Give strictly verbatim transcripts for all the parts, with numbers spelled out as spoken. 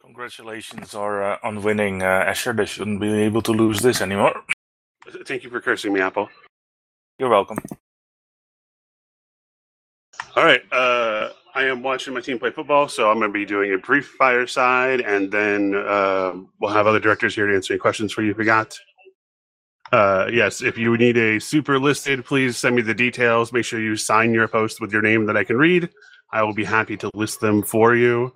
Congratulations are uh, on winning, uh, Asher. They shouldn't be able to lose this anymore. Thank you for cursing me, Apple. You're welcome. All right, uh, I am watching my team play football, so I'm going to be doing a brief fireside, and then uh, we'll have other directors here to answer any questions for you if we got. Uh, yes, if you need a super listed, please send me the details. Make sure you sign your post with your name that I can read. I will be happy to list them for you.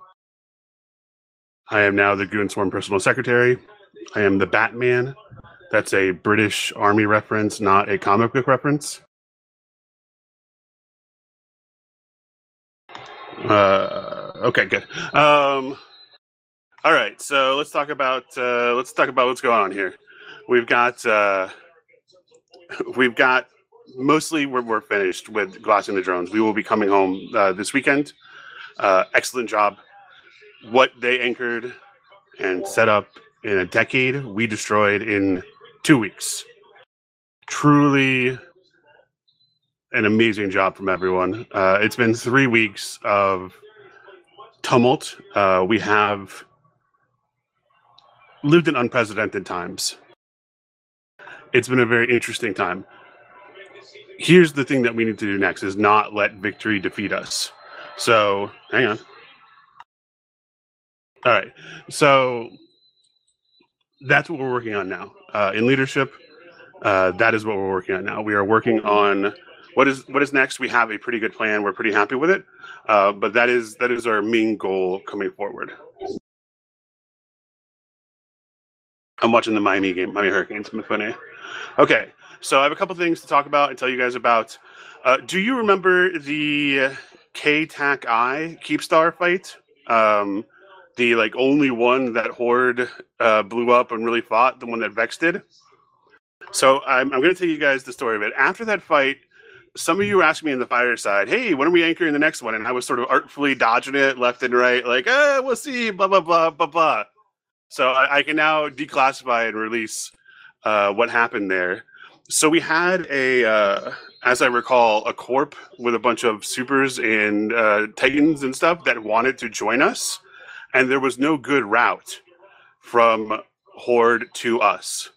I am now the Goonswarm personal secretary. I am the Batman. That's a British Army reference, not a comic book reference. Uh, okay, good. Um, all right, so let's talk about uh, let's talk about what's going on here. We've got uh, we've got mostly we're, we're finished with glassing the drones. We will be coming home uh, this weekend. Uh, excellent job. What they anchored and set up in a decade, we destroyed in two weeks. Truly an amazing job from everyone. Uh, it's been three weeks of tumult. Uh, we have lived in unprecedented times. It's been a very interesting time. Here's the thing that we need to do next is not let victory defeat us. So, hang on. All right. So that's what we're working on now. Uh, in leadership, uh, that is what we're working on now. We are working on what is what is next. We have a pretty good plan. We're pretty happy with it. Uh, but that is that is our main goal coming forward. I'm watching the Miami game, Miami Hurricanes. Funny. Okay, so I have a couple things to talk about and tell you guys about. Uh, do you remember the K T A C I Keepstar fight? Um, the like only one that Horde uh, blew up and really fought, the one that Vex did. So I'm, I'm going to tell you guys the story of it. After that fight, some of you were asking me in the fireside, hey, when are we anchoring the next one? And I was sort of artfully dodging it left and right, like, eh, we'll see, blah, blah, blah, blah, blah. So I, I can now declassify and release uh, what happened there. So we had a, uh, as I recall, a corp with a bunch of supers and uh, titans and stuff that wanted to join us. And there was no good route from Horde to us.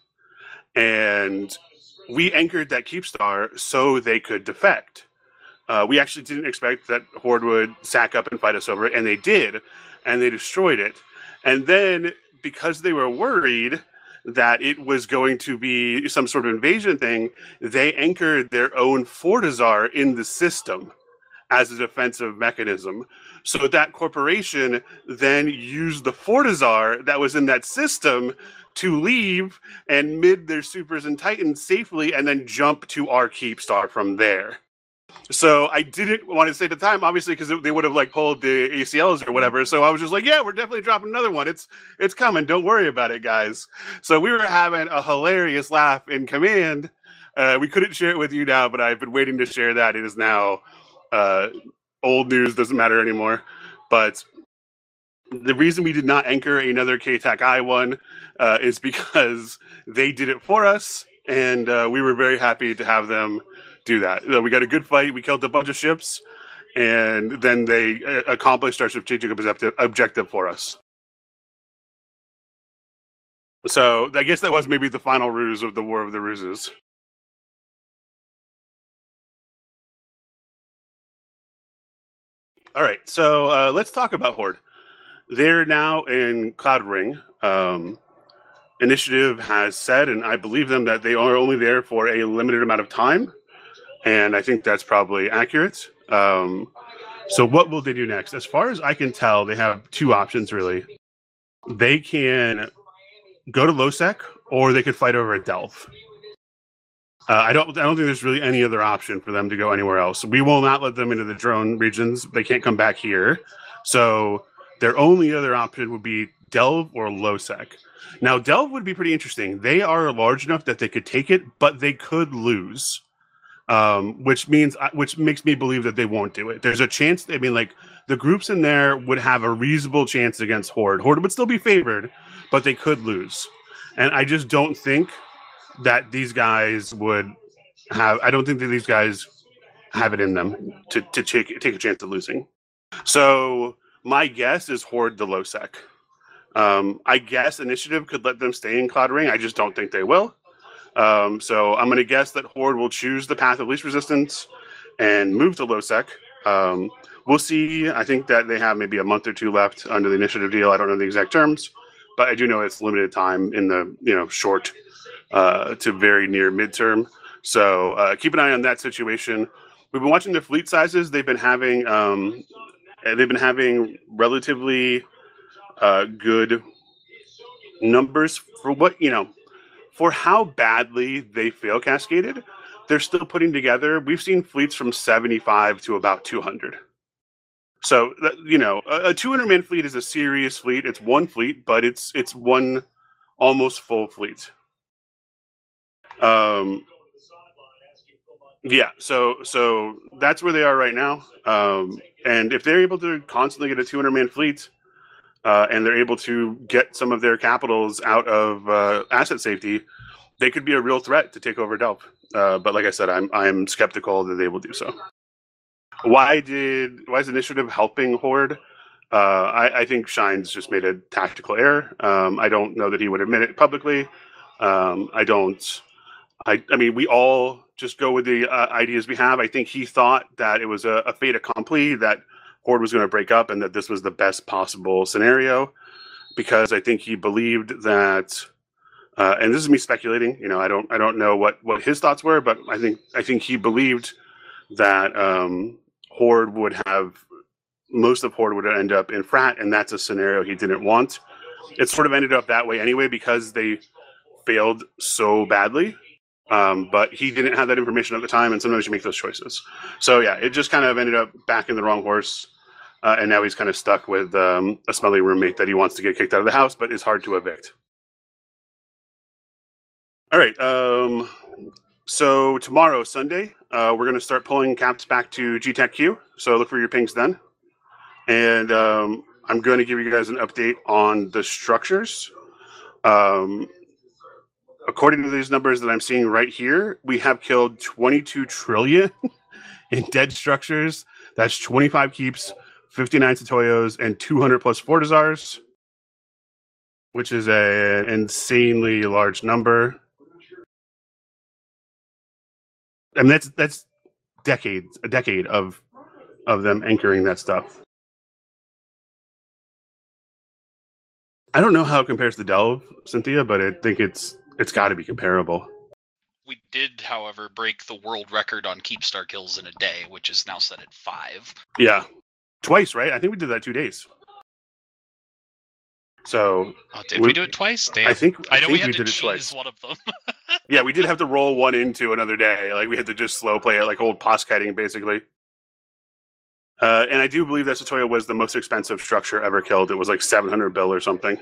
And we anchored that Keepstar so they could defect. Uh, we actually didn't expect that Horde would sack up and fight us over it, and they did, and they destroyed it. And then, because they were worried that it was going to be some sort of invasion thing, they anchored their own Fortizar in the system as a defensive mechanism. So that corporation then used the Fortizar that was in that system to leave and mid their supers and titans safely and then jump to our Keepstar from there. So I didn't want to say at the time, obviously, because they would have like pulled the A C Ls or whatever. So I was just like, yeah, we're definitely dropping another one. It's it's coming. Don't worry about it, guys. So we were having a hilarious laugh in command. Uh, we couldn't share it with you now, but I've been waiting to share that. It is now uh, old news, doesn't matter anymore. But the reason we did not anchor another K T A C I one uh, is because they did it for us, and uh, we were very happy to have them do that. We got a good fight. We killed a bunch of ships, and then they uh, accomplished our strategic objective, objective for us. So I guess that was maybe the final ruse of the War of the Ruses. All right, so uh, let's talk about Horde. They're now in Cloud Ring. Um, Initiative has said, and I believe them, that they are only there for a limited amount of time. And I think that's probably accurate. Um, so what will they do next? As far as I can tell, they have two options, really. They can go to Losec, or they could fight over at Delve. Uh, I don't I don't think there's really any other option for them to go anywhere else. We will not let them into the drone regions. They can't come back here. So their only other option would be Delve or Losec. Now, Delve would be pretty interesting. They are large enough that they could take it, but they could lose. Um, which means, which makes me believe that they won't do it. There's a chance. I mean, like the groups in there would have a reasonable chance against Horde. Horde would still be favored, but they could lose. And I just don't think that these guys would have. I don't think that these guys have it in them to to take take a chance of losing. So my guess is Horde the Losec. Um, I guess Initiative could let them stay in Cloud Ring. I just don't think they will. Um, so I'm going to guess that Horde will choose the path of least resistance and move to low sec. Um, we'll see. I think that they have maybe a month or two left under the Initiative deal. I don't know the exact terms, but I do know it's limited time in the you know short uh, to very near midterm. So uh, keep an eye on that situation. We've been watching their fleet sizes. They've been having um, they've been having relatively uh, good numbers for what you know for how badly they fail cascaded. They're still putting together. We've seen fleets from seventy-five to about two hundred. So you know, a, a two hundred man fleet is a serious fleet. It's one fleet, but it's it's one almost full fleet. Um, yeah. So so that's where they are right now. Um, and if they're able to constantly get a two hundred man fleet, uh, and they're able to get some of their capitals out of uh, asset safety, they could be a real threat to take over Delph. Uh, but like I said, I'm I'm skeptical that they will do so. Why did why is Initiative helping Horde? Uh, I, I think Shines just made a tactical error. Um, I don't know that he would admit it publicly. Um, I don't. I I mean, we all just go with the uh, ideas we have. I think he thought that it was a, a fait accompli, that Horde was going to break up, and that this was the best possible scenario, because I think he believed that. Uh, and this is me speculating. You know, I don't, I don't know what, what his thoughts were, but I think, I think he believed that um, Horde would have most of Horde would end up in Frat, and that's a scenario he didn't want. It sort of ended up that way anyway because they failed so badly. Um, but he didn't have that information at the time, and sometimes you make those choices. So yeah, it just kind of ended up backing the wrong horse, uh, and now he's kind of stuck with um, a smelly roommate that he wants to get kicked out of the house, but is hard to evict. All right. Um, so tomorrow, Sunday, uh, we're going to start pulling caps back to G TAC Q. So look for your pings then. And um, I'm going to give you guys an update on the structures. Um, according to these numbers that I'm seeing right here, we have killed twenty-two trillion in dead structures. That's twenty-five keeps, fifty-nine Satoyos, and two hundred plus Fortizars, which is an insanely large number. I mean, that's that's decades, a decade of of them anchoring that stuff. I don't know how it compares to Delve, Cynthia, but I think it's it's got to be comparable. We did, however, break the world record on Keepstar kills in a day, which is now set at five. Yeah, twice, right? I think we did that two days. So oh, did we do it twice? Damn. I think I know I think we had we to did it cheese twice. one of them. Yeah, we did have to roll one into another day. Like we had to just slow play it, like old pos kiting, basically. Uh, and I do believe that Satoya was the most expensive structure ever killed. It was like seven hundred bill or something.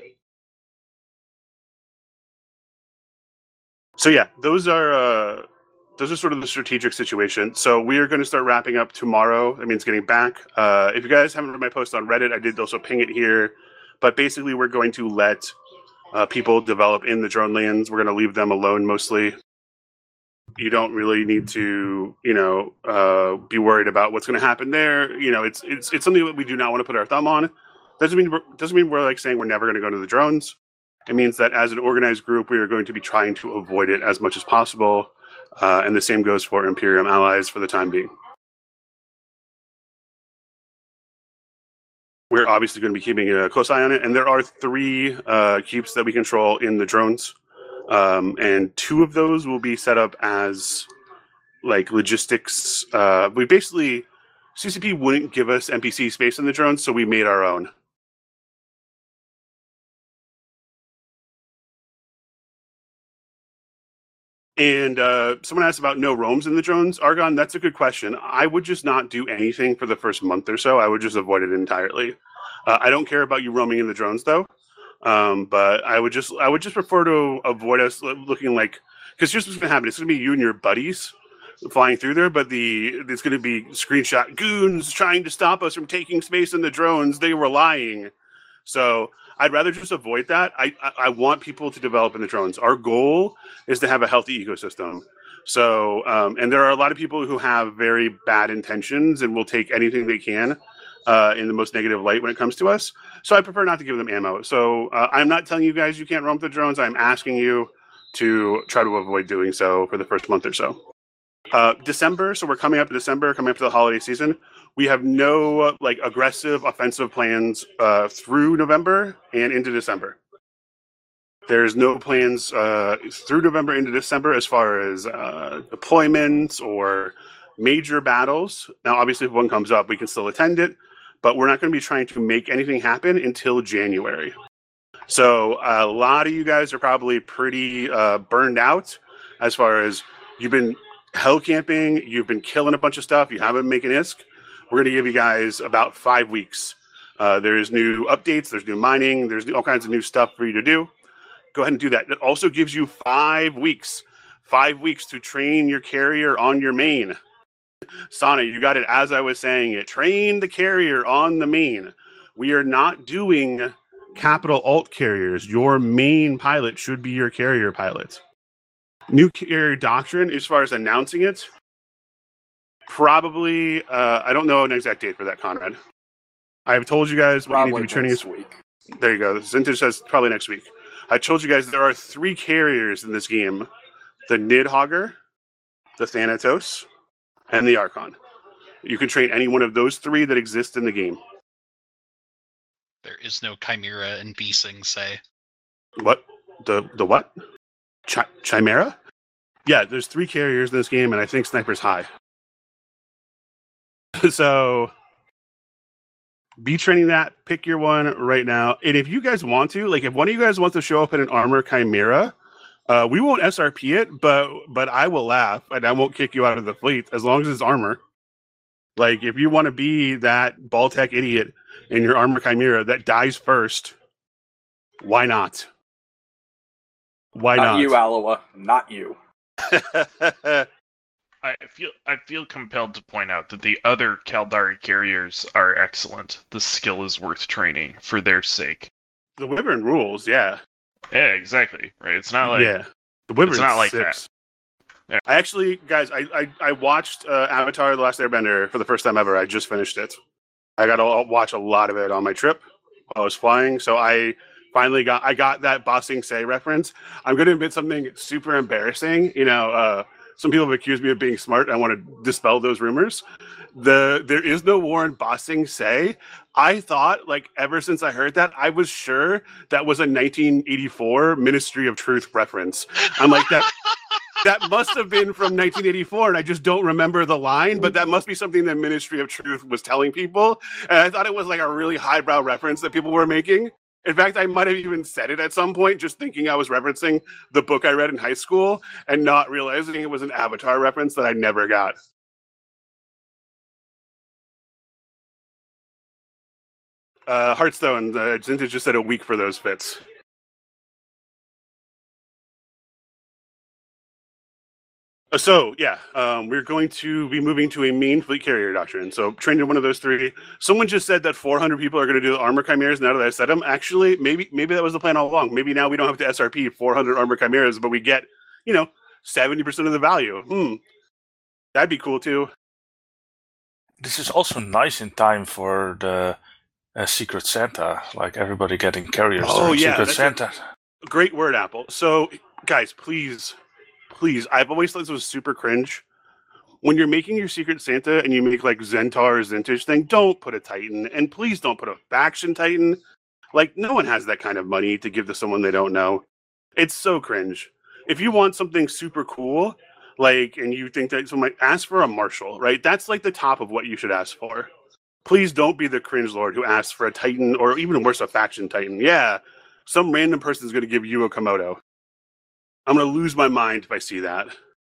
So yeah, those are uh, those are sort of the strategic situation. So we are going to start wrapping up tomorrow. That means getting back. Uh, if you guys haven't read my post on Reddit, I did also ping it here. But basically, we're going to let uh, people develop in the drone lands. We're going to leave them alone mostly. You don't really need to, you know, uh, be worried about what's going to happen there. You know, it's it's it's something that we do not want to put our thumb on. Doesn't mean we're, doesn't mean we're like saying we're never going to go to the drones. It means that as an organized group, we are going to be trying to avoid it as much as possible. Uh, and the same goes for Imperium allies for the time being. We're obviously going to be keeping a close eye on it. And there are three uh, keeps that we control in the drones. Um, and two of those will be set up as like logistics. Uh, we basically, C C P wouldn't give us N P C space in the drones, so we made our own. And uh, someone asked about no roams in the drones. Argon, that's a good question. I would just not do anything for the first month or so. I would just avoid it entirely. Uh, I don't care about you roaming in the drones, though. Um, but I would just I would just prefer to avoid us looking like, because here's what's going to happen. It's going to be you and your buddies flying through there, but the it's going to be screenshot goons trying to stop us from taking space in the drones. They were lying. So I'd rather just avoid that. I, I, I want people to develop in the drones. Our goal is to have a healthy ecosystem. So, um, and there are a lot of people who have very bad intentions and will take anything they can uh, in the most negative light when it comes to us. So I prefer not to give them ammo. So uh, I'm not telling you guys you can't roam the drones. I'm asking you to try to avoid doing so for the first month or so. Uh, December, so we're coming up to December, coming up to the holiday season. We have no uh, like aggressive offensive plans uh, through November and into December. There's no plans uh, through November into December as far as uh, deployments or major battles. Now, obviously, if one comes up, we can still attend it, but we're not going to be trying to make anything happen until January. So a lot of you guys are probably pretty uh, burned out as far as you've been hell camping, you've been killing a bunch of stuff, you haven't been making I S K. We're going to give you guys about five weeks. Uh, there's new updates, there's new mining, there's all kinds of new stuff for you to do. Go ahead and do that. It also gives you five weeks. Five weeks to train your carrier on your main. Sana, you got it as I was saying it. Train the carrier on the main. We are not doing capital alt carriers. Your main pilot should be your carrier pilot. New carrier doctrine, as far as announcing it, probably, uh, I don't know an exact date for that, Conrad. I've told you guys what Probably you need to be training next this week. There you go. Zintage says probably next week. I told you guys there are three carriers in this game. The Nidhogger, the Thanatos, and the Archon. You can train any one of those three that exist in the game. There is no Chimera in Beasing, say. What? The the what? Ch- Chimera? Yeah, there's three carriers in this game, and I think Sniper's high. So be training that. Pick your one right now. And if you guys want to, like if one of you guys wants to show up in an armor Chimera, uh, we won't S R P it, but but I will laugh and I won't kick you out of the fleet as long as it's armor. Like if you want to be that Baltec idiot in your armor Chimera that dies first, why not? Why Not not? you, Aloha. Not you. I feel I feel compelled to point out that the other Caldari carriers are excellent. The skill is worth training for their sake. The Wyvern rules, yeah. Yeah, exactly. Right. It's not like yeah. The Wyvern's it's not like six. that. Yeah. I actually, guys, I, I, I watched uh, Avatar: The Last Airbender for the first time ever. I just finished it. I got to watch a lot of it on my trip while I was flying. So I finally got I got that Ba Sing Se reference. I'm going to admit something super embarrassing. You know, uh, some people have accused me of being smart. I want to dispel those rumors. The there is no war in Ba Sing Se. I thought, like, ever since I heard that, I was sure that was a nineteen eighty-four Ministry of Truth reference. I'm like that. That must have been from nineteen eighty-four, and I just don't remember the line, but that must be something that Ministry of Truth was telling people. And I thought it was like a really highbrow reference that people were making. In fact, I might have even said it at some point, just thinking I was referencing the book I read in high school and not realizing it was an Avatar reference that I never got. Uh, Hearthstone, uh, Zinta just said a week for those fits. So, yeah, um, we're going to be moving to a main fleet carrier doctrine. So, trained in one of those three. Someone just said that four hundred people are going to do the armor chimeras now that I said them. Actually, maybe maybe that was the plan all along. Maybe now we don't have to S R P four hundred armor chimeras, but we get, you know, seventy percent of the value. Hmm. That'd be cool, too. This is also nice in time for the uh, Secret Santa, like everybody getting carriers Oh, during yeah, Secret that's Santa. a great word, Apple. So, guys, please... Please, I've always thought this was super cringe. When you're making your Secret Santa and you make like Zentaur or Zintage thing, don't put a Titan. And please don't put a faction Titan. Like, no one has that kind of money to give to someone they don't know. It's so cringe. If you want something super cool, like, and you think that someone might ask for a Marshal, right? That's like the top of what you should ask for. Please don't be the cringe lord who asks for a Titan or even worse, a faction Titan. Yeah, some random person is going to give you a Komodo. I'm going to lose my mind if I see that.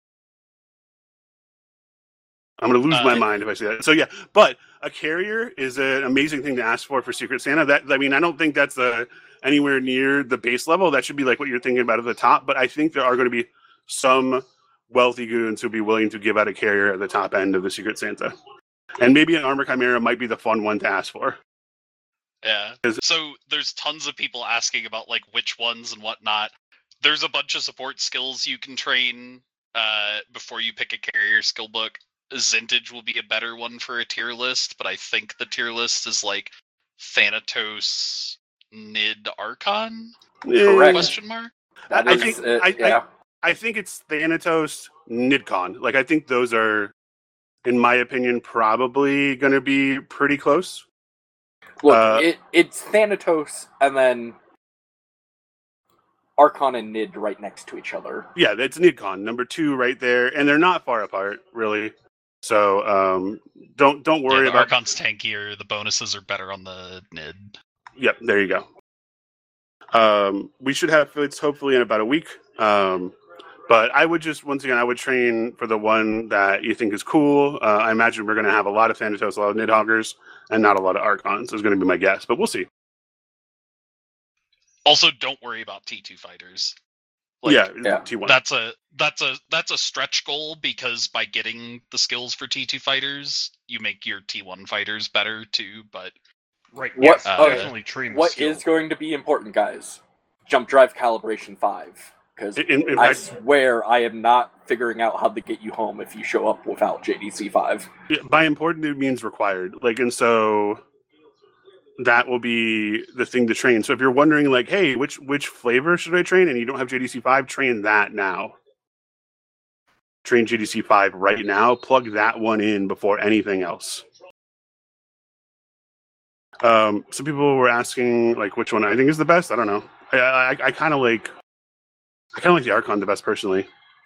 I'm going to lose Uh, my mind if I see that. So, yeah, but a carrier is an amazing thing to ask for for Secret Santa. That I mean, I don't think that's a, anywhere near the base level. That should be like what you're thinking about at the top. But I think there are going to be some wealthy goons who'll be willing to give out a carrier at the top end of the Secret Santa. And maybe an Armor Chimera might be the fun one to ask for. Yeah. So there's tons of people asking about like which ones and whatnot. There's a bunch of support skills you can train uh, before you pick a carrier skill book. Zintage will be a better one for a tier list, but I think the tier list is like Thanatos, Nid, Archon? Correct. Question mark? That I is think- it, I- yeah. I think it's Thanatos, Nidcon. Like, I think those are, in my opinion, probably going to be pretty close. Look, uh, it, it's Thanatos and then Archon and Nid right next to each other. Yeah, it's Nidcon, number two right there, and they're not far apart, really. So um, don't don't worry Yeah, the about. Archon's tankier. The bonuses are better on the Nid. Yep, there you go. Um, we should have fits hopefully in about a week. Um, but I would just, once again, I would train for the one that you think is cool. Uh, I imagine we're going to have a lot of Thanatos, a lot of Nidhoggers, and not a lot of Archons is going to be my guess, but we'll see. Also, don't worry about T two fighters. Like, yeah, yeah. T one. That's a that's a that's a stretch goal because by getting the skills for T two fighters, you make your T one fighters better too. But Right. What- Yes, uh, definitely train the What skill. is going to be important, guys? Jump drive calibration five. Because In, in I fact, swear I am not figuring out how to get you home if you show up without J D C five. by important, it means required. Like, and so that will be the thing to train. So if you're wondering, like, hey, which which flavor should I train, and you don't have J D C five, train that now. Train J D C five right now. Plug that one in before anything else. Um, some people were asking, like, which one I think is the best. I don't know. I I, I kind of like, I kind of like the Archon the best personally.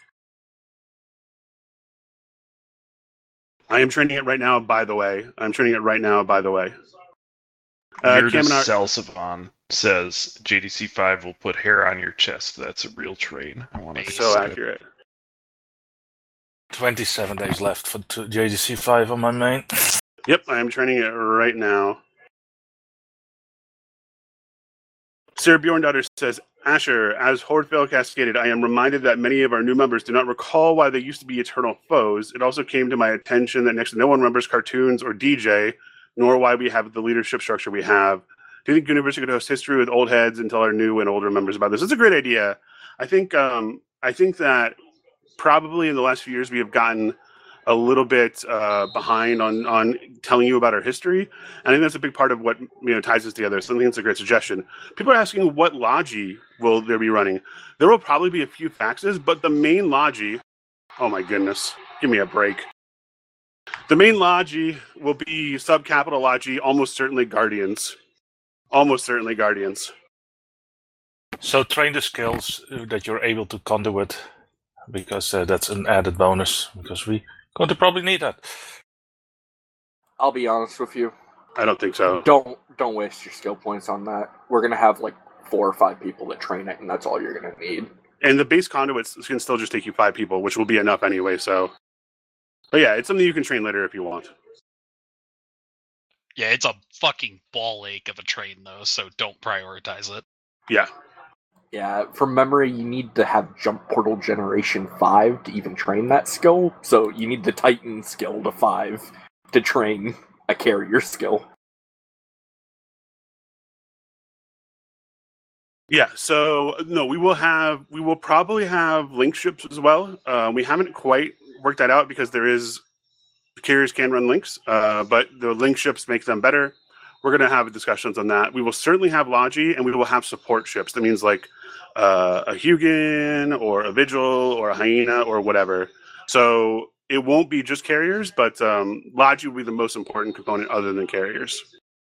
I am training it right now. By the way, I'm training it right now. By the way. Uh, Mirda Kamenar- Salsavan says J D C five will put hair on your chest. That's a real train. I want to so accurate. twenty-seven days left for t- J D C five on my main. Yep, I am training it right now. Sarah Bjorndaughter says, Asher, as Horde fail cascaded, I am reminded that many of our new members do not recall why they used to be eternal foes. It also came to my attention that next to no one remembers cartoons or D J, nor why we have the leadership structure we have. Do you think University could host history with old heads and tell our new and older members about this? It's a great idea. I think um, I think that probably in the last few years we have gotten a little bit uh, behind on on telling you about our history. And I think that's a big part of what you know ties us together. So I think it's a great suggestion. People are asking what Logi will there be running. There will probably be a few faxes, but the main Logi, oh my goodness, give me a break. The main Logi will be subcapital Logi, almost certainly Guardians. Almost certainly Guardians. So train the skills uh, that you're able to conduit, because uh, that's an added bonus, because we going to probably need that. I'll be honest with you. I don't think so. Don't don't waste your skill points on that. We're gonna have like four or five people that train it, and that's all you're gonna need. And the base conduits can still just take you five people, which will be enough anyway. So, but yeah, it's something you can train later if you want. yeah, it's a fucking ball ache of a train though, so don't prioritize it. Yeah. Yeah, from memory, you need to have Jump Portal Generation five to even train that skill. So you need the Titan skill to five to train a carrier skill. Yeah, so no, we will have we will probably have link ships as well. Uh, we haven't quite worked that out because there is carriers can run links, uh, but the link ships make them better. We're going to have discussions on that. We will certainly have Logi, and we will have support ships. That means like uh, a Hugin or a Vigil or a Hyena or whatever. So it won't be just carriers, but um, Logi will be the most important component other than carriers.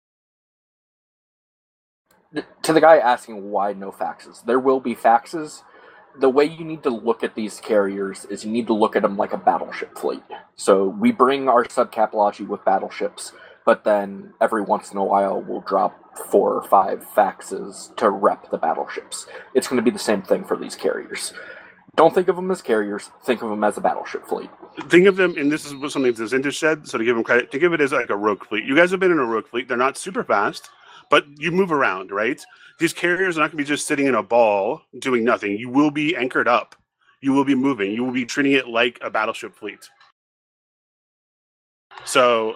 To the guy asking why no faxes, there will be faxes. The way you need to look at these carriers is you need to look at them like a battleship fleet. So we bring our subcap Logi with battleships, but then every once in a while we'll drop four or five faxes to rep the battleships. It's going to be the same thing for these carriers. Don't think of them as carriers, think of them as a battleship fleet. Think of them, and this is what something that Zintage said, so to give them credit, think of it as like a rogue fleet. You guys have been in a rogue fleet. They're not super fast, but you move around, right? These carriers are not going to be just sitting in a ball doing nothing. You will be anchored up. You will be moving. You will be treating it like a battleship fleet. So,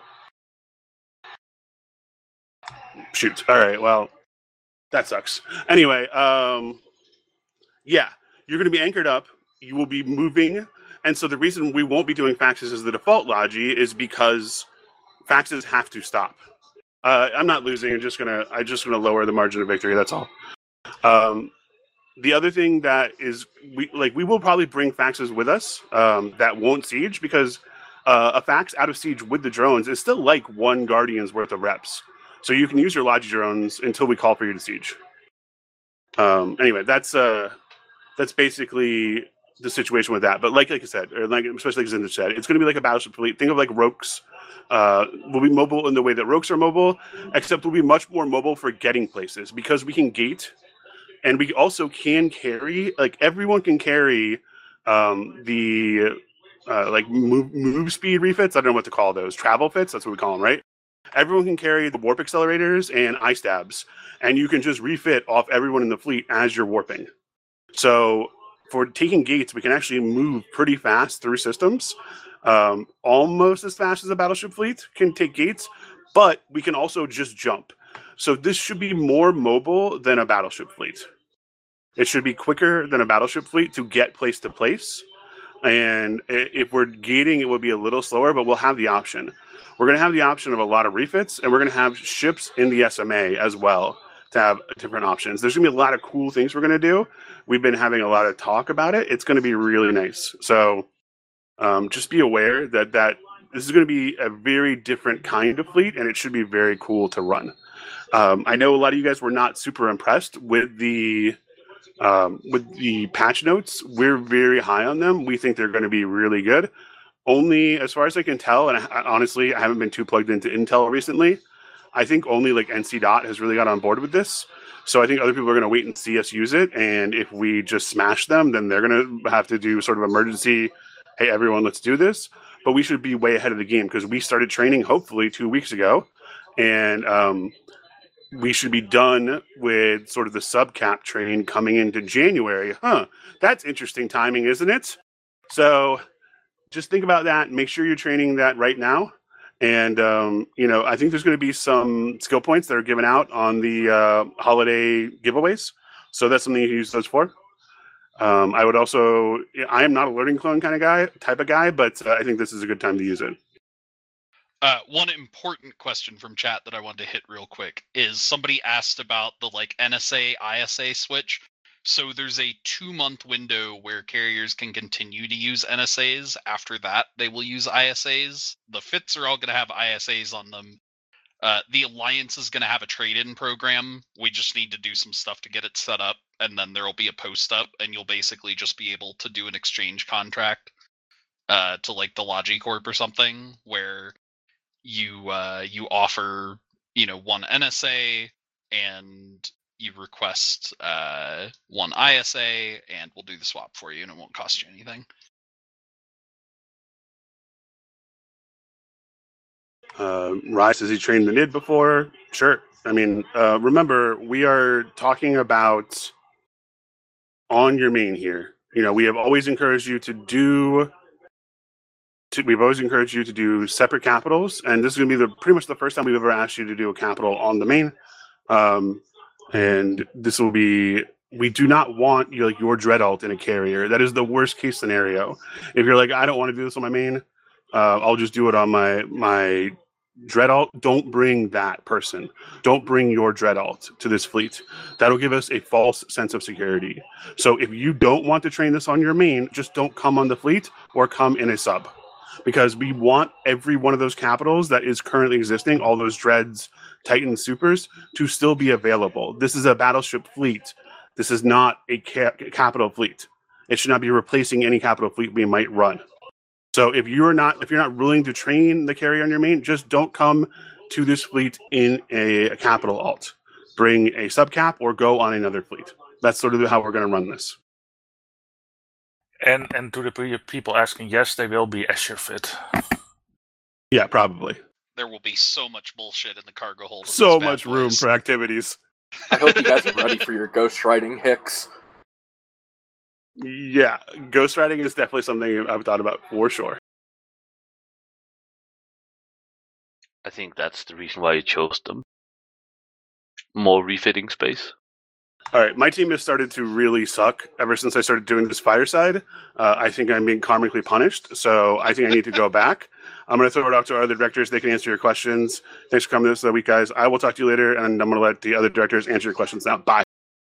shoot. All right, well, that sucks. Anyway, um, yeah, you're going to be anchored up. You will be moving. And so the reason we won't be doing faxes as the default logi is because faxes have to stop. Uh, I'm not losing. I'm just gonna. I'm just gonna lower the margin of victory. That's all. Um, the other thing that is, we like, we will probably bring faxes with us um, that won't siege, because uh, a fax out of siege with the drones is still like one guardian's worth of reps. So you can use your logi drones until we call for you to siege. Um, anyway, that's uh, that's basically the situation with that. But like like I said, or like especially like Zinder said, it's going to be like a battleship fleet. Think of like Roks. Uh, we'll be mobile in the way that Roks are mobile, except we'll be much more mobile for getting places, because we can gate, and we also can carry. Like everyone can carry um, the uh, like move, move speed refits. I don't know what to call those. Travel fits. That's what we call them, right? Everyone can carry the warp accelerators and eye stabs, and you can just refit off everyone in the fleet as you're warping. So for taking gates, we can actually move pretty fast through systems, um, almost as fast as a battleship fleet can take gates, but we can also just jump. So this should be more mobile than a battleship fleet. It should be quicker than a battleship fleet to get place to place. And if we're gating, it will be a little slower, but we'll have the option. We're going to have the option of a lot of refits, and we're going to have ships in the S M A as well to have different options. There's going to be a lot of cool things we're going to do. We've been having a lot of talk about it. It's going to be really nice. So um, just be aware that, that this is going to be a very different kind of fleet, and it should be very cool to run. Um, I know a lot of you guys were not super impressed with the um, with the patch notes. We're very high on them. We think they're going to be really good. Only, as far as I can tell, and I, honestly, I haven't been too plugged into Intel recently, I think only like N C Dot has really got on board with this. So I think other people are going to wait and see us use it. And if we just smash them, then they're going to have to do sort of emergency, hey, everyone, let's do this. But we should be way ahead of the game, because we started training hopefully two weeks ago. And um, we should be done with sort of the subcap train coming into January. Huh, that's interesting timing, isn't it? So just think about that. Make sure you're training that right now. And, um, you know, I think there's going to be some skill points that are given out on the uh, holiday giveaways. So that's something you can use those for. Um, I would also, I am not a learning clone kind of guy, type of guy, but uh, I think this is a good time to use it. Uh, one important question from chat that I wanted to hit real quick is somebody asked about the like N S A I S A switch. So there's a two month window where carriers can continue to use N S As. After that, they will use I S As. The F I Ts are all going to have I S As on them. Uh, the Alliance is going to have a trade-in program. We just need to do some stuff to get it set up, and then there will be a post-up, and you'll basically just be able to do an exchange contract uh, to like the Logicorp or something, where you uh, you offer, you know, one N S A and you request uh, one I S A, and we'll do the swap for you, and it won't cost you anything. Uh, Rise, has he trained the N I D before? Sure. I mean, uh, remember, we are talking about on your main here. You know, we have always encouraged you to do. To, we've always encouraged you to do separate capitals, and this is going to be the pretty much the first time we've ever asked you to do a capital on the main. Um, and this will be. We do not want your like your dread alt in a carrier. That is the worst case scenario. If you're like, I don't want to do this on my main, uh, I'll just do it on my my dread alt. Don't bring that person. Don't bring your dread alt to this fleet. That'll give us a false sense of security. So if you don't want to train this on your main, just don't come on the fleet or come in a sub, because we want every one of those capitals that is currently existing, all those dreads, Titan supers, to still be available. This is a battleship fleet. This is not a ca- capital fleet. It should not be replacing any capital fleet we might run. So if you're not if you're not willing to train the carrier on your main, just don't come to this fleet in a, a capital alt. Bring a subcap or go on another fleet. That's sort of how we're going to run this. And and to the people asking, yes, they will be Azure fit. Yeah, probably. There will be so much bullshit in the cargo hold. So much room for activities. I hope you guys are ready for your ghost riding, Hicks. Yeah, ghost riding is definitely something I've thought about for sure. I think that's the reason why you chose them. More refitting space. All right, my team has started to really suck ever since I started doing this fireside. Uh, I think I'm being karmically punished, so I think I need to go back. I'm going to throw it out to our other directors. They can answer your questions. Thanks for coming this week, guys. I will talk to you later, and I'm going to let the other directors answer your questions now. Bye.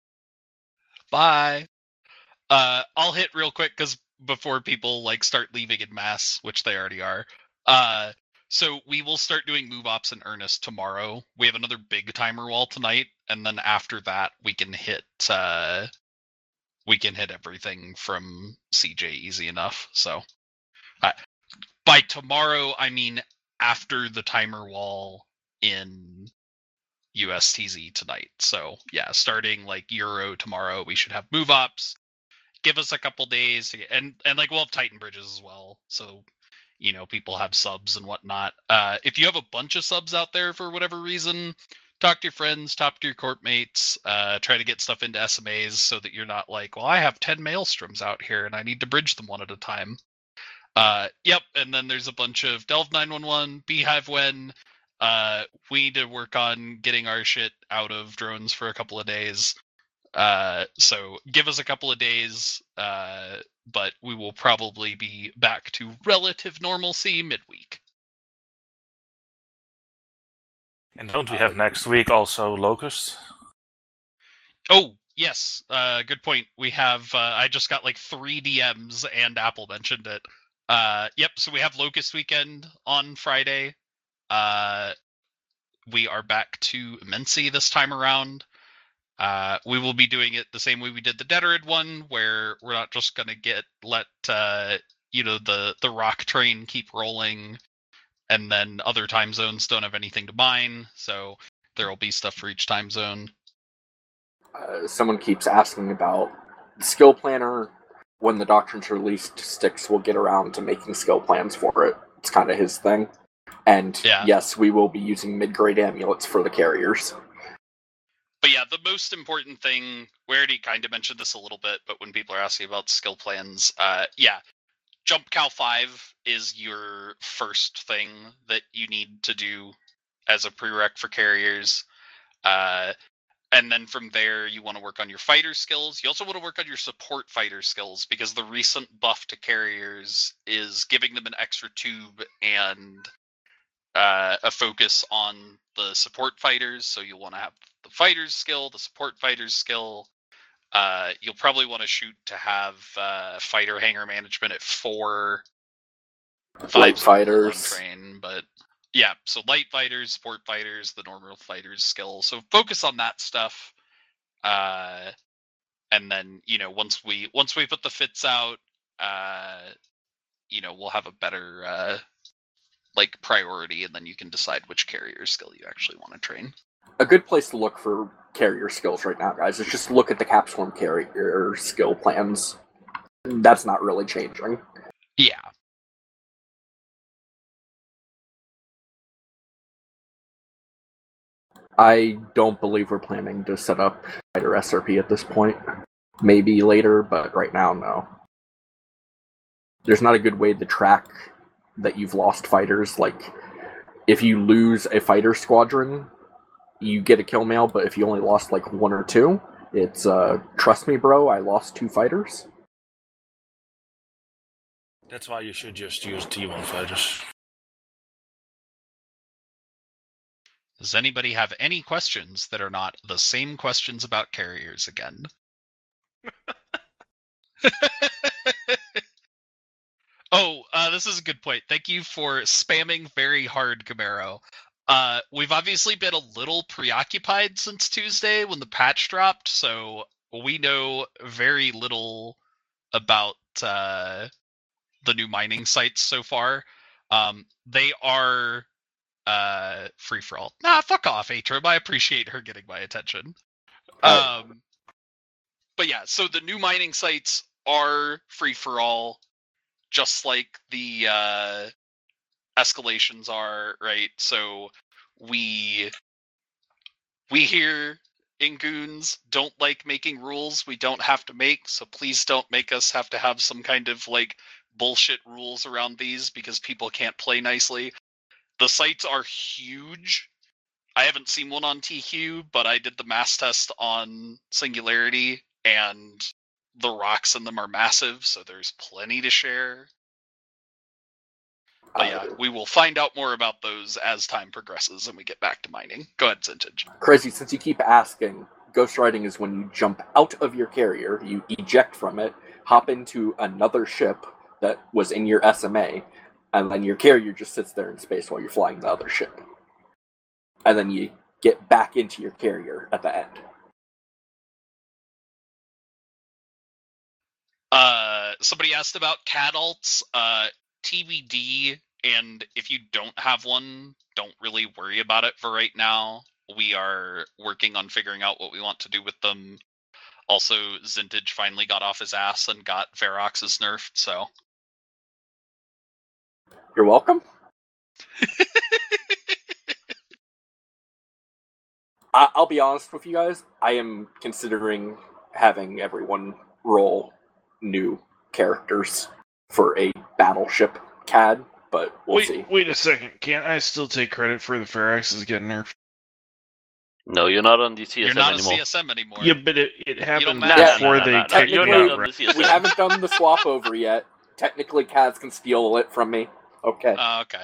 Bye. Uh, I'll hit real quick because before people like start leaving in mass, which they already are. Uh, so we will start doing move ops in earnest tomorrow. We have another big timer wall tonight, and then after that we can hit uh, we can hit everything from C J easy enough. So uh, by tomorrow, I mean after the timer wall in U S T Z tonight. So yeah, starting like Euro tomorrow, we should have move ops. Give us a couple days to get, and and like we'll have Titan bridges as well. So you know people have subs and whatnot. Uh, if you have a bunch of subs out there for whatever reason, talk to your friends, talk to your corp mates. Uh, try to get stuff into S M As so that you're not like, well, I have ten maelstroms out here and I need to bridge them one at a time. Uh, yep, and then there's a bunch of Delve nine one one, Beehive Wen. Uh, we need to work on getting our shit out of drones for a couple of days. Uh, so give us a couple of days, uh, but we will probably be back to relative normalcy midweek. And don't we have next week also Locust? Oh, yes, uh, good point. We have, uh, I just got like three D Ms and Apple mentioned it. Uh, yep, so we have Locust Weekend on Friday. Uh, we are back to Immensity this time around. Uh, we will be doing it the same way we did the Deterid one, where we're not just gonna get let uh, you know the the rock train keep rolling, and then other time zones don't have anything to mine. So there will be stuff for each time zone. Uh, someone keeps asking about the skill planner. When the doctrine's released, Styx will get around to making skill plans for it. It's kind of his thing. And Yeah. yes, we will be using mid-grade amulets for the carriers. But yeah, the most important thing, we already kind of mentioned this a little bit, but when people are asking about skill plans, uh, yeah, Jump Cal five is your first thing that you need to do as a prereq for carriers. Uh, and then from there, you want to work on your fighter skills. You also want to work on your support fighter skills, because the recent buff to carriers is giving them an extra tube and uh, a focus on the support fighters. So you'll want to have the fighter's skill, the support fighter's skill. Uh, you'll probably want to shoot to have uh, fighter hanger management at four. Light fighters. Train, but yeah, so light fighters, support fighters, the normal fighters skill. So focus on that stuff. Uh, and then, you know, once we once we put the fits out, uh, you know, we'll have a better uh, like priority, and then you can decide which carrier skill you actually want to train. A good place to look for carrier skills right now, guys, is just look at the Capstorm carrier skill plans. That's not really changing. Yeah. I don't believe we're planning to set up fighter S R P at this point. Maybe later, but right now, no. There's not a good way to track that you've lost fighters. Like, if you lose a fighter squadron, you get a kill mail, but if you only lost like one or two, it's, uh, trust me, bro, I lost two fighters. That's why you should just use T one fighters. Does anybody have any questions that are not the same questions about carriers again? Oh, uh, this is a good point. Thank you for spamming very hard, Camaro. Uh, we've obviously been a little preoccupied since Tuesday when the patch dropped, so we know very little about uh, the new mining sites so far. Um, they are uh, free for all. Nah, fuck off, Atrum. I appreciate her getting my attention. Uh, Um, but yeah, so the new mining sites are free for all, just like the uh, escalations are, right? So we we here in Goons don't like making rules we don't have to make, so please don't make us have to have some kind of like bullshit rules around these because people can't play nicely. The sites are huge. I haven't seen one on T Q, but I did the mass test on Singularity, and the rocks in them are massive, so there's plenty to share. But yeah, Uh, we will find out more about those as time progresses and we get back to mining. Go ahead, Zintage. Crazy, since you keep asking, ghost riding is when you jump out of your carrier, you eject from it, hop into another ship that was in your S M A, and then your carrier just sits there in space while you're flying the other ship. And then you get back into your carrier at the end. Uh, somebody asked about C A D alts. Uh, T B D, and if you don't have one, don't really worry about it for right now. We are working on figuring out what we want to do with them. Also, Zintage finally got off his ass and got Ferox's nerfed, so. You're welcome. I- I'll be honest with you guys. I am considering having everyone roll new characters for a battleship C A D, but we'll wait, see. wait a second. Can't I still take credit for the Feroxes getting nerfed? No, you're not on the C S M You're not anymore. a C S M anymore. Yeah, but it, it happened matter. before No, no, they no, no, kicked you're me not out. on Right? the C S M. We haven't done the swap over yet. Technically, C A Ds can steal it from me. Okay. Uh, okay.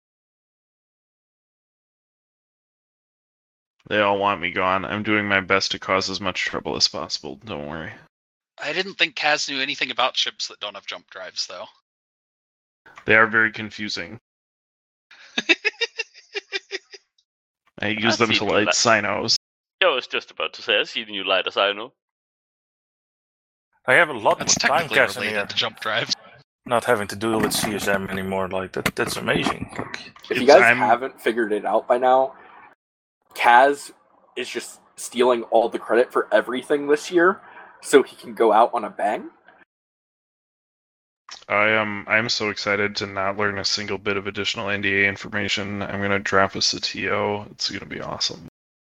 They all want me gone. I'm doing my best to cause as much trouble as possible. Don't worry. I didn't think Kaz knew anything about ships that don't have jump drives, though. They are very confusing. I use them see to you light la- Sinos. I was just about to say, I see you light as I know. I have a lot That's more time technically casting related here. to jump drives. Not having to deal with C S M anymore. Like that. That's amazing. Like, If you It's- guys I'm- haven't figured it out by now, Kaz is just stealing all the credit for everything this year, so he can go out on a bang. I am I'm so excited to not learn a single bit of additional N D A information. I'm gonna drop a C T O. It's gonna be awesome.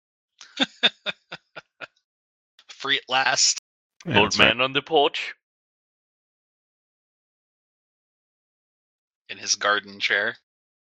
Free at last. Yeah, Old that's right. man on the porch. In his garden chair.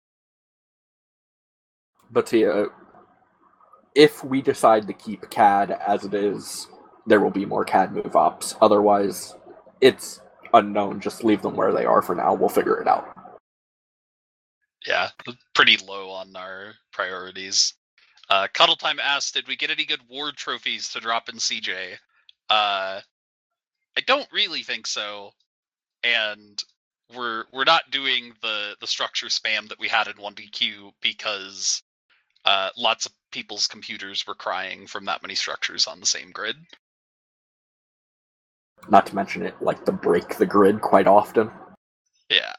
But uh, if we decide to keep C A D as it is, there will be more C A D move ops. Otherwise, it's unknown. Just leave them where they are for now. We'll figure it out. Yeah, pretty low on our priorities. Uh, Cuddle Time asked, did we get any good ward trophies to drop in C J? Uh, I don't really think so. And we're we're not doing the, the structure spam that we had in one D Q because uh, lots of people's computers were crying from that many structures on the same grid. Not to mention it like to break the grid quite often. Yeah.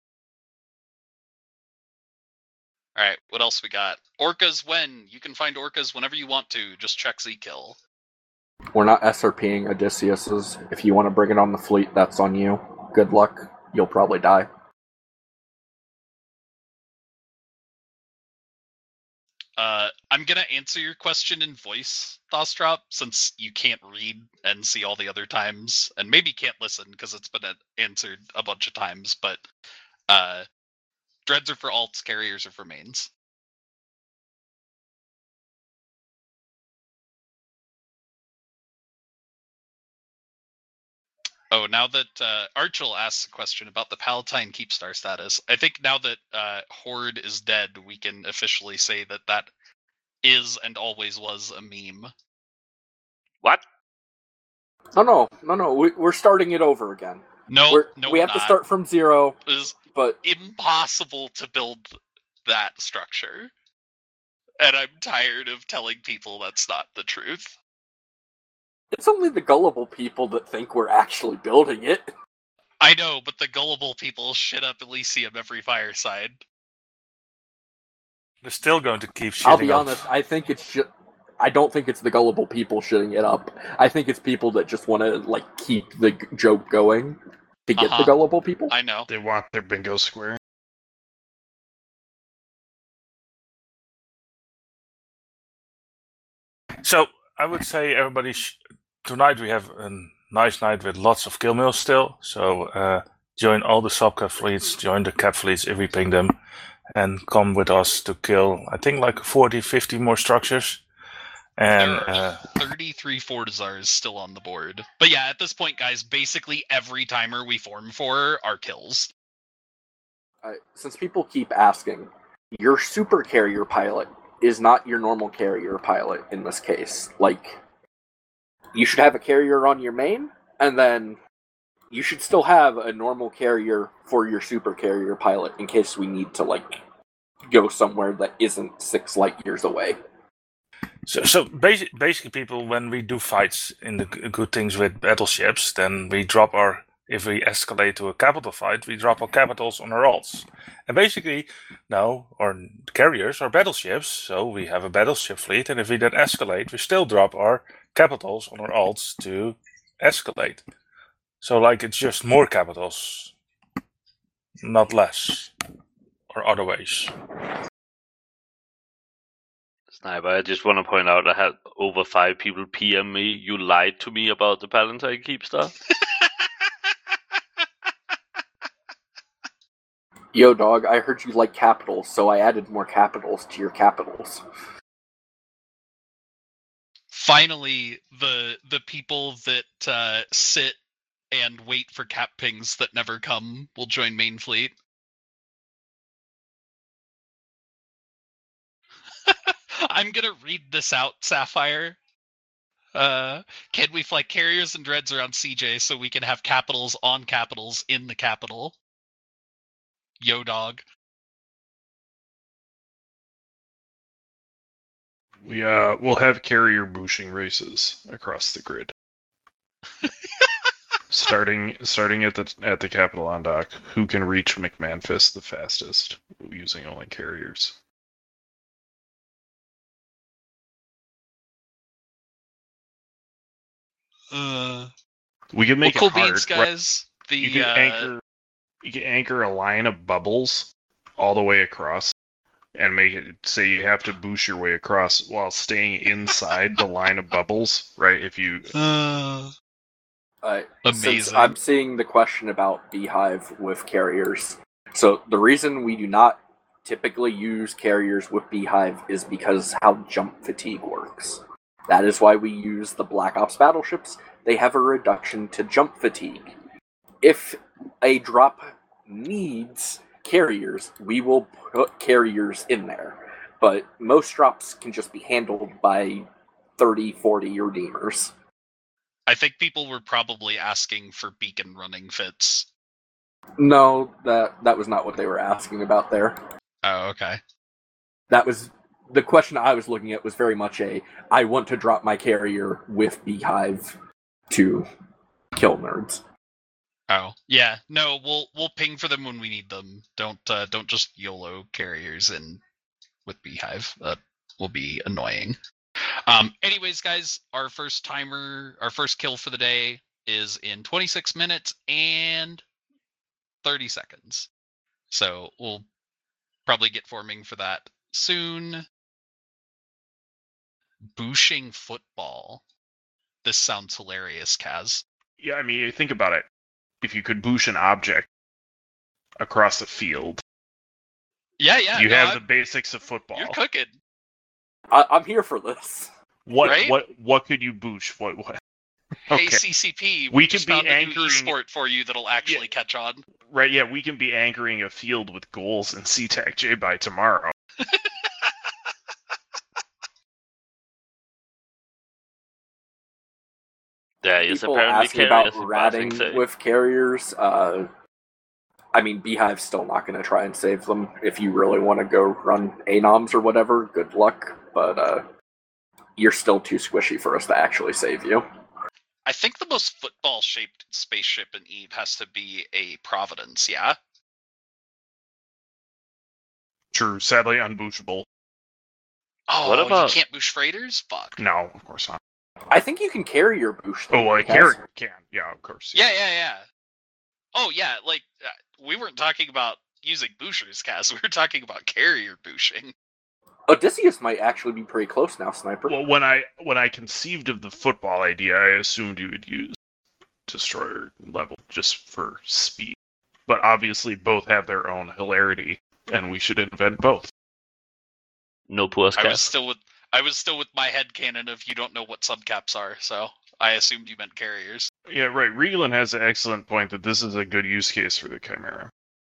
Alright, what else we got? Orcas when? You can find orcas whenever you want to. Just check Z-Kill. We're not SRPing Odysseus's. If you want to bring it on the fleet, that's on you. Good luck. You'll probably die. Uh, I'm gonna answer your question in voice, Thostrop, since you can't read and see all the other times, and maybe can't listen because it's been a- answered a bunch of times, but uh, dreads are for alts, carriers are for mains. Oh, now that uh, Archel asks a question about the Palatine Keepstar status, I think now that uh, Horde is dead, we can officially say that that is and always was a meme. What? No, no, no, no. We, we're starting it over again. No, We're, no, we we're have to not. start from zero, It is but impossible to build that structure. And I'm tired of telling people that's not the truth. it's only the gullible people that think we're actually building it. I know, but the gullible people shit up Elysium every fireside. they're still going to keep shitting I'll be up. honest, I think it's just... I don't think it's the gullible people shitting it up. I think it's people that just want to, like, keep the g- joke going to get Uh-huh. the gullible people. I know. They want their bingo square. So I would say everybody sh- tonight we have a nice night with lots of kill mills still. So uh, join all the subcap fleets, join the cap fleets if we ping them, and come with us to kill, I think, like forty, fifty more structures. And there are uh, thirty-three Fortizars still on the board. But yeah, at this point, guys, basically every timer we form for are kills. Uh, since people keep asking, your super carrier pilot is not your normal carrier pilot in this case. Like, you should have a carrier on your main, and then you should still have a normal carrier for your super carrier pilot in case we need to, like, go somewhere that isn't six light years away. So, so basic, basically, people, when we do fights in the g- good things with battleships, then we drop our, if we escalate to a capital fight, we drop our capitals on our alts. And basically, now, our carriers are battleships, so we have a battleship fleet, and if we then escalate, we still drop our capitals on our alts to escalate. So, like, it's just more capitals, not less, or other ways. Sniper, I just want to point out I had over five people P M me. You lied to me about the Palatine Keepstar. Yo, dog, I heard you like capitals, so I added more capitals to your capitals. Finally, the the people that uh, sit and wait for cap pings that never come will join main fleet. I'm gonna read this out, Sapphire. Uh, can we fly carriers and dreads around C J so we can have capitals on capitals in the capital? Yo, dog. We uh, we'll have carrier bushing races across the grid. starting starting at the at the capital on dock. Who can reach McManfist the fastest using only carriers? Uh, We can make well, cool it hard. beans, guys. The You can uh, anchor you can anchor a line of bubbles all the way across and make it say you have to boost your way across while staying inside the line of bubbles, right? If you uh, Uh, Amazing. Since I'm seeing the question about Beehive with carriers. So the reason we do not typically use carriers with Beehive is because how jump fatigue works. That is why we use the Black Ops battleships. They have a reduction to jump fatigue. If a drop needs carriers, we will put carriers in there. But most drops can just be handled by thirty, forty Redeemers. I think people were probably asking for beacon running fits. No, that that was not what they were asking about there. Oh, okay. That was the question I was looking at was very much a I want to drop my carrier with Beehive to kill nerds. Oh, yeah. No, we'll we'll ping for them when we need them. Don't uh, don't just YOLO carriers in with Beehive. That will be annoying. Um, anyways, guys, our first timer, our first kill for the day is in twenty-six minutes and thirty seconds. So we'll probably get forming for that soon. Booshing football. This sounds hilarious, Kaz. yeah, I mean, you think about it. If you could boosh an object across the field, Yeah, yeah. you no, have I'm- the basics of football. You're cooking. I, I'm here for this. What Right? what what could you boosh? What what? Hey, Okay. C C P, We we could just be found a new anchoring- esport for you that'll actually catch on. Right, yeah, we can be anchoring a field with goals in C TAC J by tomorrow. There is People apparently asking about carriers in ratting Basing Say. with carriers. Uh, I mean, Beehive's still not going to try and save them. If you really want to go run A NOMs or whatever, good luck. But uh, you're still too squishy for us to actually save you. I think the most football-shaped spaceship in EVE has to be a Providence, yeah? True, sadly unbooshable. Oh, What about- you can't boost freighters? Fuck. No, of course not. I think you can carry your boost. Oh, well, a Yes. carrier can. Yeah, of course. Yeah, yeah, yeah. Oh, yeah, like, uh, we weren't talking about using boosters, Cass. We were talking about carrier boosting. Odysseus might actually be pretty close now, Sniper. Well, when I when I conceived of the football idea, I assumed you would use destroyer level just for speed. But obviously, both have their own hilarity and we should invent both. No puas I cat. was still with I was still with my headcanon of you don't know what subcaps are, so I assumed you meant carriers. Yeah, right. Reelan has an excellent point that this is a good use case for the Chimera.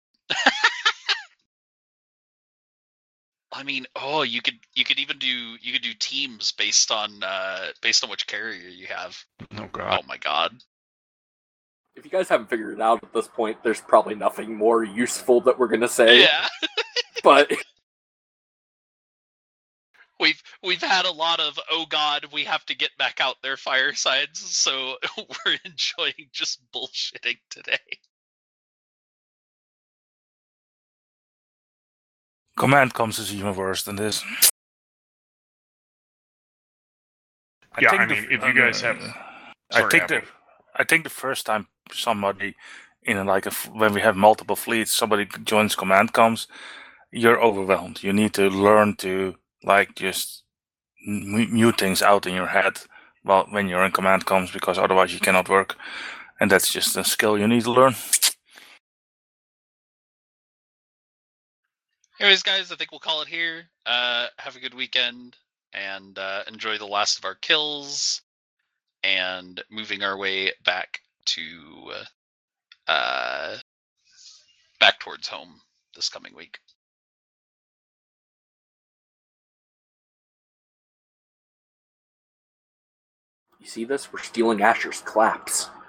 I mean, oh, you could you could even do you could do teams based on uh based on which carrier you have. Oh god. Oh my god. If you guys haven't figured it out at this point, there's probably nothing more useful that we're gonna say. Yeah. But We've we've had a lot of oh god, we have to get back out their firesides, so we're enjoying just bullshitting today. Command comes is even worse than this. Yeah, think I the- mean, if you guys have- I Sorry, think Apple. the, I think the first time somebody in a, like a, f- when we have multiple fleets, somebody joins command comms, you're overwhelmed. You need to learn to like just m- mute things out in your head while when you're in command comms, because otherwise you cannot work, and that's just a skill you need to learn. Anyways, guys, I think we'll call it here. Uh, have a good weekend and uh, enjoy the last of our kills, and moving our way back to uh, back towards home this coming week. you see this? We're stealing Asher's claps.